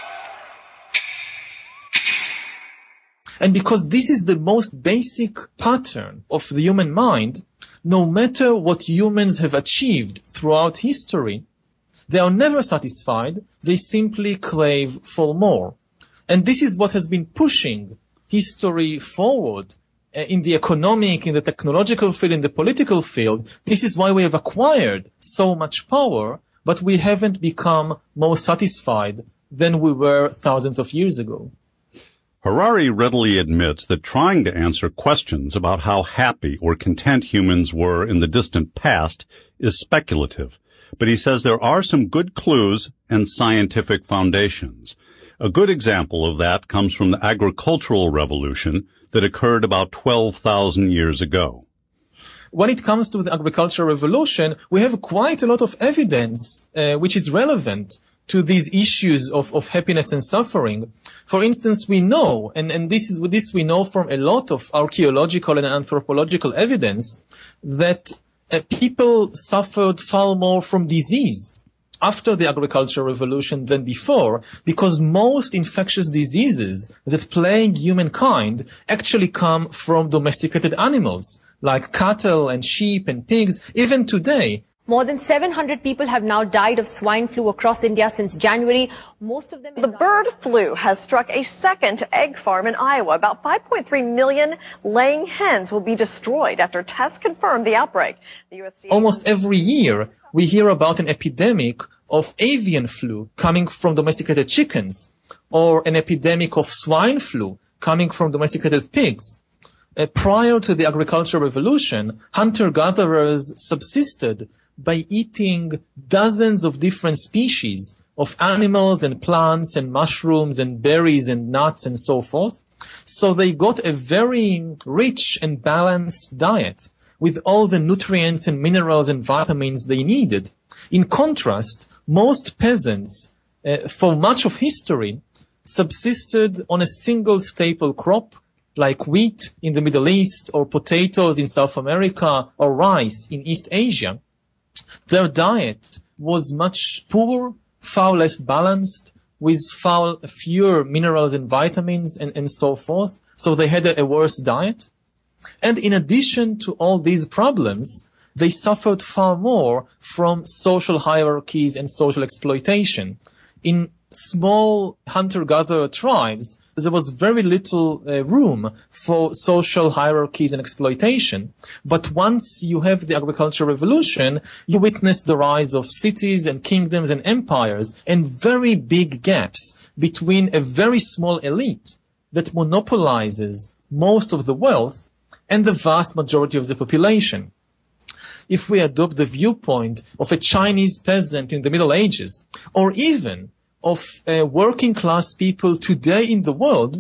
And because this is the most basic pattern of the human mind, no matter what humans have achieved throughout history, they are never satisfied. They simply crave for more. And this is what has been pushing history forward uh, in the economic, in the technological field, in the political field. This is why we have acquired so much power, but we haven't become more satisfied than we were thousands of years ago. Harari readily admits that trying to answer questions about how happy or content humans were in the distant past is speculative, but he says there are some good clues and scientific foundations. A good example of that comes from the agricultural revolution that occurred about twelve thousand years ago. when it comes to the agricultural revolution, we have quite a lot of evidence uh, which is relevant to these issues of, of happiness and suffering. For instance, we know, and, and this is this we know from a lot of archaeological and anthropological evidence, that uh, people suffered far more from disease after the agricultural revolution than before, because most infectious diseases that plague humankind actually come from domesticated animals, like cattle and sheep and pigs. Even today, more than seven hundred people have now died of swine flu across India since January. Most of them... The bird flu has struck a second egg farm in Iowa. About five point three million laying hens will be destroyed after tests confirmed the outbreak. The U S D A... Almost every year, we hear about an epidemic of avian flu coming from domesticated chickens, or an epidemic of swine flu coming from domesticated pigs. Uh, prior to the agricultural revolution, hunter-gatherers subsisted by eating dozens of different species of animals and plants and mushrooms and berries and nuts and so forth. So they got a very rich and balanced diet with all the nutrients and minerals and vitamins they needed. In contrast, most peasants, uh, for much of history, subsisted on a single staple crop, like wheat in the Middle East, or potatoes in South America, or rice in East Asia. Their diet was much poorer, far less balanced, with far fewer minerals and vitamins and, and so forth. So they had a, a worse diet. And in addition to all these problems, they suffered far more from social hierarchies and social exploitation. In small hunter-gatherer tribes, there was very little uh, room for social hierarchies and exploitation. But once you have the agricultural revolution, you witness the rise of cities and kingdoms and empires, and very big gaps between a very small elite that monopolizes most of the wealth and the vast majority of the population. If we adopt the viewpoint of a Chinese peasant in the Middle Ages, or even of uh, working class people today in the world,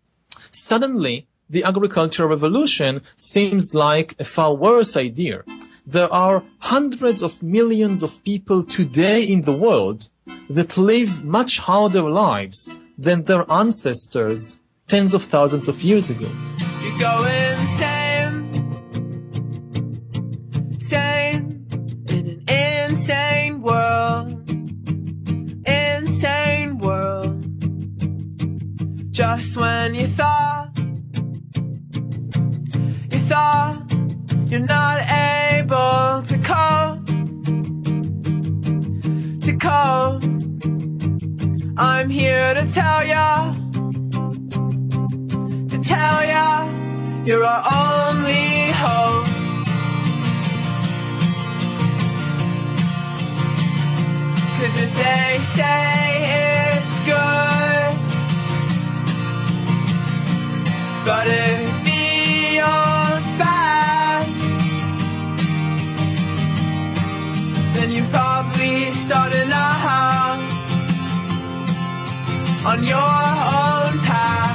suddenly the agricultural revolution seems like a far worse idea. There are hundreds of millions of people today in the world that live much harder lives than their ancestors tens of thousands of years ago. You go insane, sane, in an insane world. Insane world. Just when you thought, you thought you're not able to cope, to cope, I'm here to tell ya, to tell ya, you're our only hope. Cause if they say it's good, but it feels bad, then you probably started now on your own path.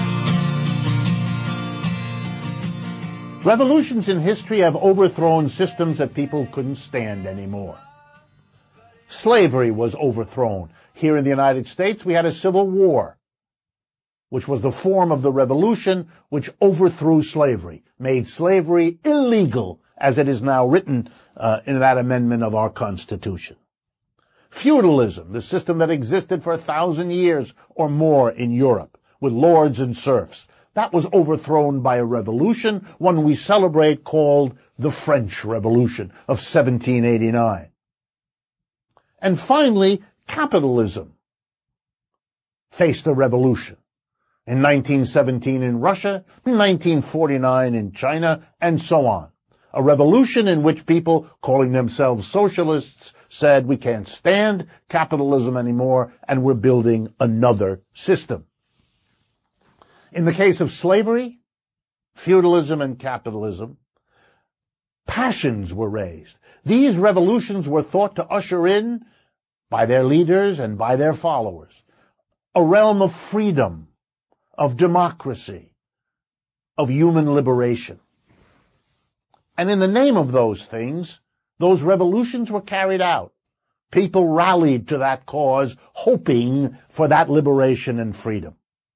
Revolutions in history have overthrown systems that people couldn't stand anymore. Slavery was overthrown. Here in the United States, we had a civil war, which was the form of the revolution which overthrew slavery, made slavery illegal, as it is now written uh, in that amendment of our Constitution. Feudalism, the system that existed for a thousand years or more in Europe, with lords and serfs, that was overthrown by a revolution, one we celebrate, called the French Revolution of seventeen eighty-nine. And finally, capitalism faced a revolution. In nineteen seventeen in Russia, in nineteen forty-nine in China, and so on. A revolution in which people, calling themselves socialists, said we can't stand capitalism anymore and we're building another system. In the case of slavery, feudalism, and capitalism, passions were raised. These revolutions were thought to usher in, by their leaders and by their followers, a realm of freedom, of democracy, of human liberation. And in the name of those things, those revolutions were carried out. People rallied to that cause, hoping for that liberation and freedom.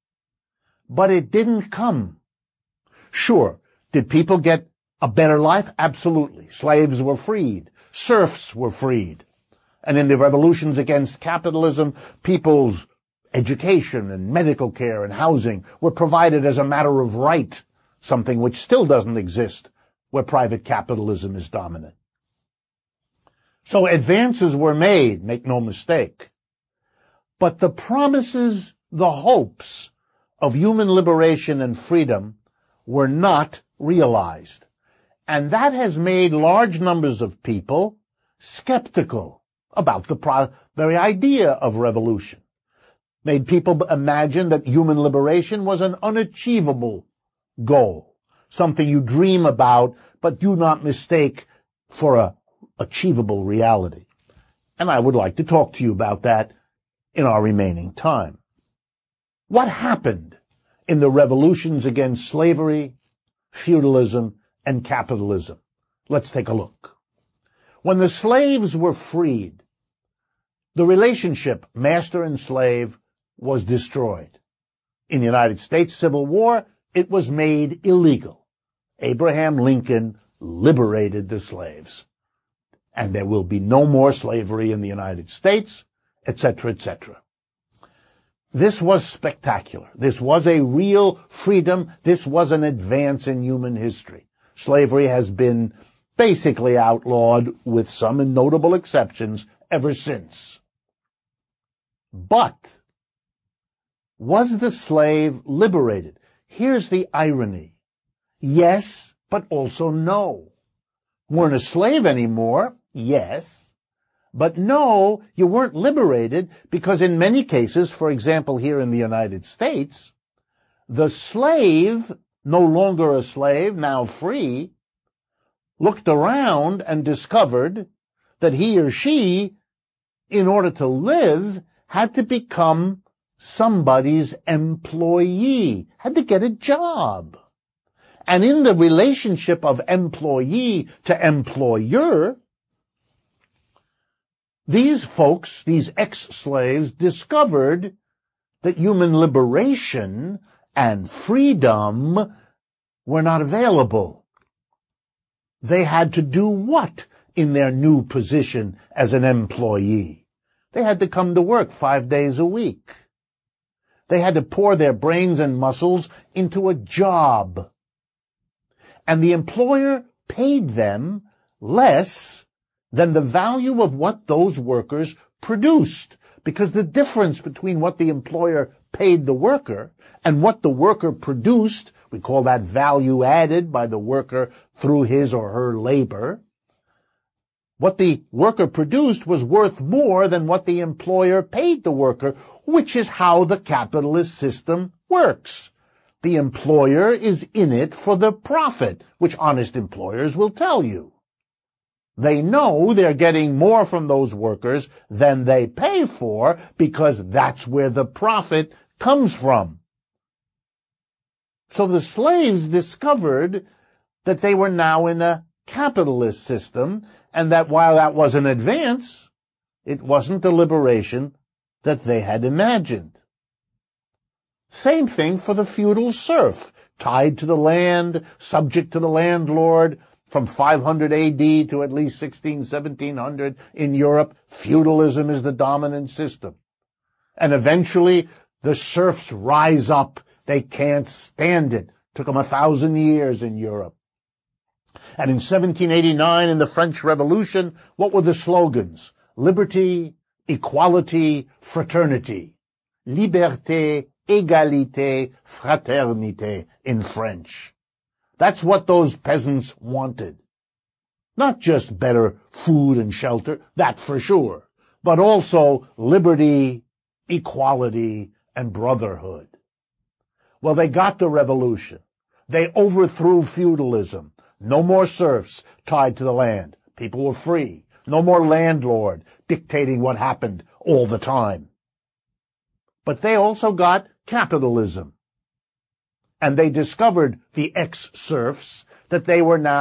But it didn't come. Sure, did people get a better life? Absolutely. Slaves were freed. Serfs were freed. And in the revolutions against capitalism, people's education and medical care and housing were provided as a matter of right, something which still doesn't exist where private capitalism is dominant. So advances were made, make no mistake. But the promises, the hopes of human liberation and freedom were not realized. And that has made large numbers of people skeptical about the pro- very idea of revolution. Made people imagine that human liberation was an unachievable goal, something you dream about but do not mistake for a achievable reality. And I would like to talk to you about that in our remaining time. What happened in the revolutions against slavery, feudalism, and capitalism? Let's take a look. When the slaves were freed, the relationship master and slave was destroyed. In the United States Civil War, it was made illegal. Abraham Lincoln liberated the slaves. And there will be no more slavery in the United States, et cetera, et cetera. This was spectacular. This was a real freedom. This was an advance in human history. Slavery has been basically outlawed, with some notable exceptions, ever since. But was the slave liberated? Here's the irony. Yes, but also no. Weren't a slave anymore? Yes. But no, you weren't liberated, because in many cases, for example, here in the United States, the slave, no longer a slave, now free, looked around and discovered that he or she, in order to live, had to become somebody's employee, had to get a job. And in the relationship of employee to employer, these folks, these ex-slaves, discovered that human liberation and freedom were not available. They had to do what in their new position as an employee? They had to come to work five days a week. They had to pour their brains and muscles into a job. And the employer paid them less than the value of what those workers produced, because the difference between what the employer paid the worker and what the worker produced, we call that value added by the worker through his or her labor, what the worker produced was worth more than what the employer paid the worker, which is how the capitalist system works. The employer is in it for the profit, which honest employers will tell you. They know they're getting more from those workers than they pay for, because that's where the profit comes from. So the slaves discovered that they were now in a capitalist system, and that while that was an advance, it wasn't the liberation that they had imagined. Same thing for the feudal serf, tied to the land, subject to the landlord. From five hundred A D to at least sixteen, seventeen hundred in Europe, feudalism is the dominant system. And eventually, the serfs rise up. They can't stand it. Took them a thousand years in Europe. And in seventeen eighty-nine, in the French Revolution, what were the slogans? Liberty, equality, fraternity. Liberté, égalité, fraternité in French. That's what those peasants wanted. Not just better food and shelter, that for sure, but also liberty, equality, and brotherhood. Well, they got the revolution. They overthrew feudalism. No more serfs tied to the land. People were free. No more landlord dictating what happened all the time. But they also got capitalism. And they discovered, the ex-serfs, that they were now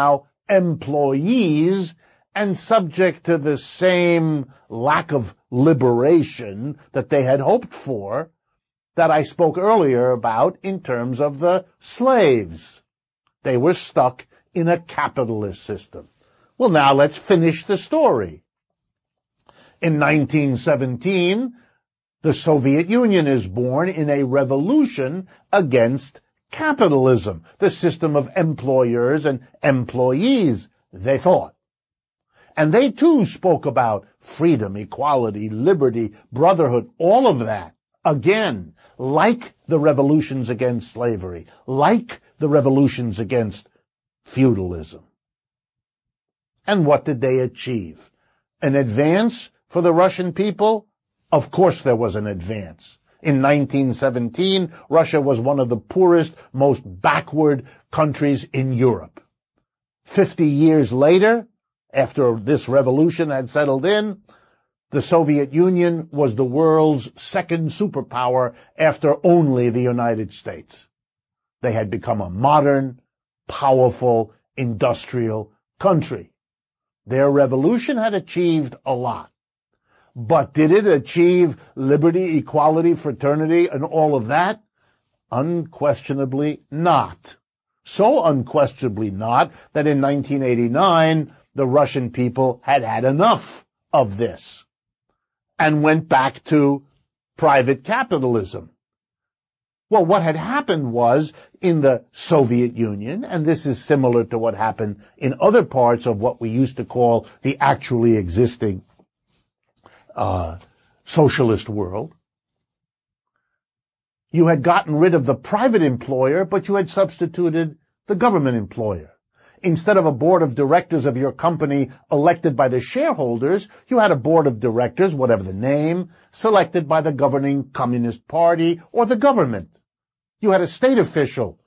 employees and subject to the same lack of liberation that they had hoped for that I spoke earlier about in terms of the slaves. They were stuck in a capitalist system. Well, now let's finish the story. In nineteen seventeen, the Soviet Union is born in a revolution against capitalism, the system of employers and employees, they thought. And they too spoke about freedom, equality, liberty, brotherhood, all of that. Again, like the revolutions against slavery, like the revolutions against feudalism. And what did they achieve? An advance for the Russian people? Of course there was an advance. In nineteen seventeen, Russia was one of the poorest, most backward countries in Europe. Fifty years later, after this revolution had settled in, the Soviet Union was the world's second superpower after only the United States. They had become a modern, powerful, industrial country. Their revolution had achieved a lot. But did it achieve liberty, equality, fraternity, and all of that? Unquestionably not. So unquestionably not that in nineteen eighty-nine, the Russian people had had enough of this and went back to private capitalism. Well, what had happened was in the Soviet Union, and this is similar to what happened in other parts of what we used to call the actually existing uh, socialist world, you had gotten rid of the private employer, but you had substituted the government employer. Instead of a board of directors of your company elected by the shareholders, you had a board of directors, whatever the name, selected by the governing Communist Party or the government. You had a state official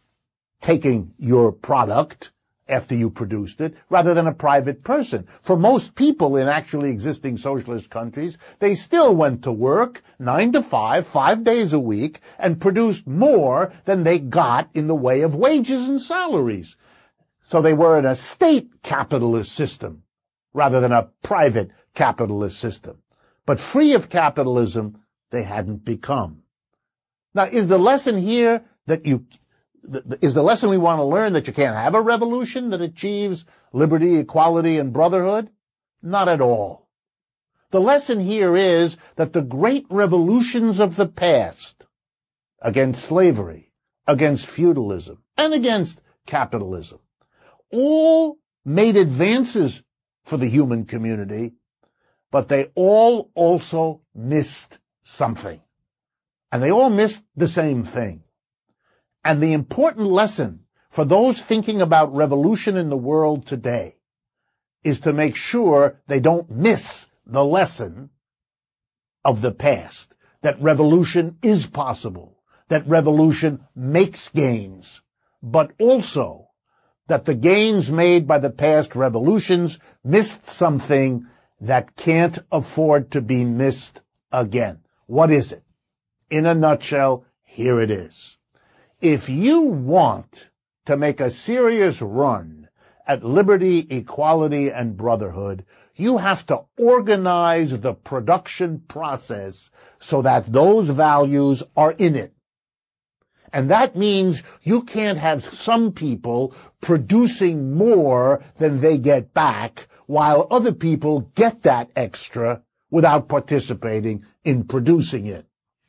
taking your product after you produced it, rather than a private person. For most people in actually existing socialist countries, they still went to work nine to five, five days a week, and produced more than they got in the way of wages and salaries. So they were in a state capitalist system rather than a private capitalist system. But free of capitalism, they hadn't become. Now, is the lesson here that you, is the lesson we want to learn that you can't have a revolution that achieves liberty, equality, and brotherhood? Not at all. The lesson here is that the great revolutions of the past against slavery, against feudalism, and against capitalism all made advances for the human community, but they all also missed something. And they all missed the same thing. And the important lesson for those thinking about revolution in the world today is to make sure they don't miss the lesson of the past, that revolution is possible, that revolution makes gains, but also that the gains made by the past revolutions missed something that can't afford to be missed again. What is it? In a nutshell, here it is. If you want to make a serious run at liberty, equality, and brotherhood, you have to organize the production process so that those values are in it. And that means you can't have some people producing more than they get back, while other people get that extra without participating in producing it.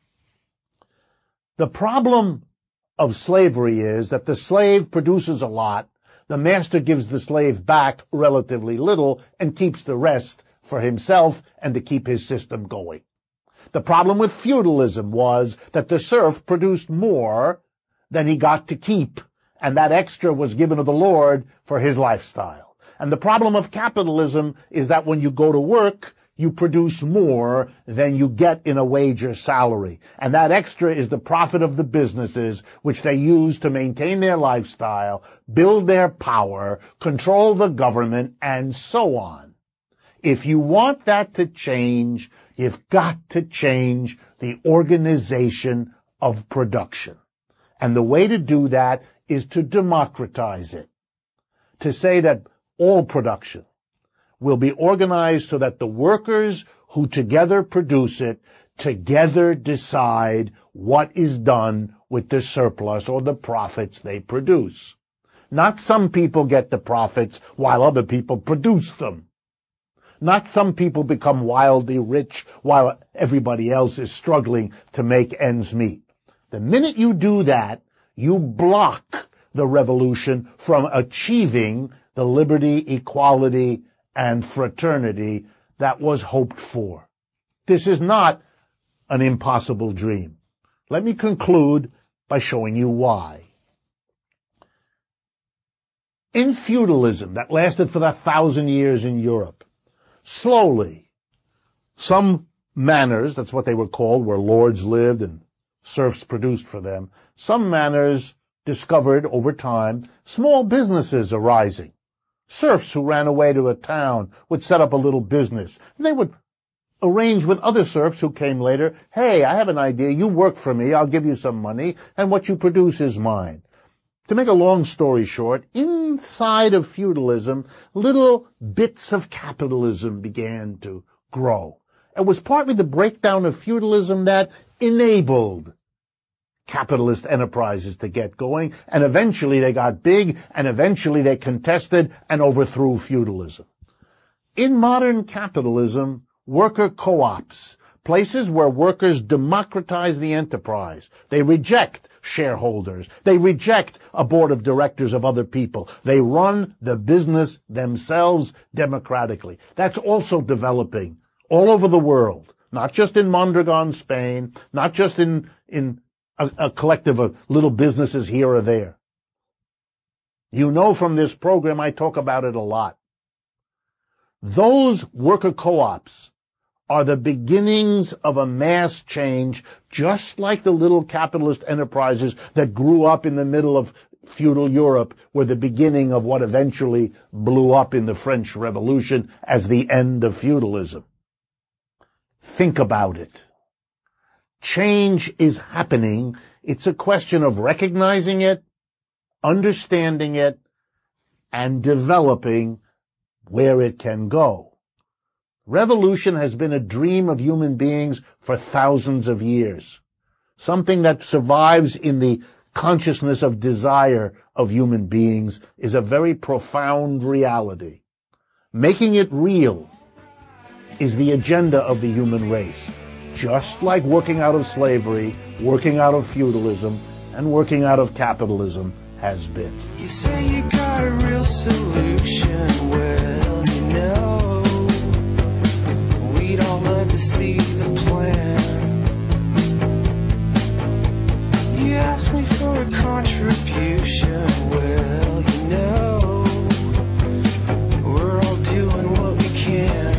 The problem of slavery is that the slave produces a lot, the master gives the slave back relatively little, and keeps the rest for himself and to keep his system going. The problem with feudalism was that the serf produced more than he got to keep, and that extra was given to the Lord for his lifestyle. And the problem of capitalism is that when you go to work, you produce more than you get in a wage or salary. And that extra is the profit of the businesses, which they use to maintain their lifestyle, build their power, control the government, and so on. If you want that to change, you've got to change the organization of production. And the way to do that is to democratize it. to say that all production will be organized so that the workers who together produce it together decide what is done with the surplus or the profits they produce. Not some people get the profits while other people produce them. Not some people become wildly rich while everybody else is struggling to make ends meet. The minute you do that, you block the revolution from achieving the liberty, equality, and fraternity that was hoped for. This is not an impossible dream. Let me conclude by showing you why. In feudalism that lasted for a thousand years in Europe, slowly, some manors, that's what they were called, where lords lived and serfs produced for them, some manors discovered over time small businesses arising. Serfs who ran away to a town would set up a little business. And they would arrange with other serfs who came later, hey, I have an idea, you work for me, I'll give you some money, and what you produce is mine. To make a long story short, inside of feudalism, little bits of capitalism began to grow. It was partly the breakdown of feudalism that enabled capitalist enterprises to get going, and eventually they got big, and eventually they contested and overthrew feudalism. In modern capitalism, worker co-ops, places where workers democratize the enterprise. They reject shareholders. They reject a board of directors of other people. They run the business themselves democratically. That's also developing all over the world, not just in Mondragon, Spain, not just in, in a, a collective of little businesses here or there. You know from this program I talk about it a lot. Those worker co-ops are the beginnings of a mass change, just like the little capitalist enterprises that grew up in the middle of feudal Europe were the beginning of what eventually blew up in the French Revolution as the end of feudalism. Think about it. Change is happening. It's a question of recognizing it, understanding it, and developing where it can go. Revolution has been a dream of human beings for thousands of years, something that survives in the consciousness of desire of human beings is a very profound reality. Making it real is the agenda of the human race, just like working out of slavery, working out of feudalism, and working out of capitalism has been. You say you got a real solution, well, you know, we'd all love to see the plan. You asked me for a contribution, well, you know, we're all doing what we can.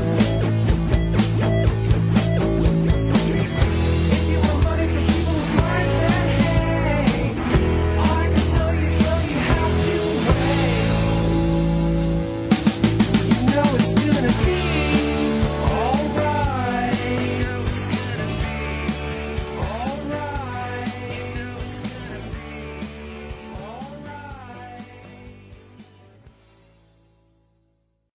If you want money from people with minds that hate, all I can tell you is, well, you have to wait. You know it's gonna be